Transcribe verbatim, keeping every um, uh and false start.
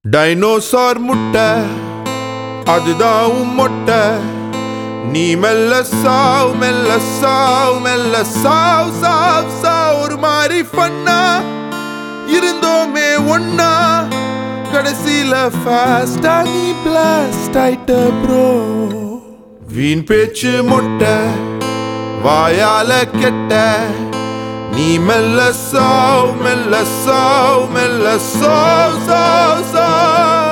Dinosaur முட்டை அதுதான் உன் மொட்டை. நீ மெல்ல சாவ் மெல்ல சாவ் மெல்ல சாவ் சாவ் சாவ். ஒரு மாதிரி ஃபன்னா இருந்தோமே ஒன்னா, கடைசியில ஃபாஸ்டா நீ பிளாஸ்ட் ஆயிட்ட ப்ரோ. வீண் பேச்சு மொட்டை வாயால கெட்ட, நீ மெல்ல சாவ் மெல்ல சாவ் மெல்ல சாவ் சாவ் சாவ்.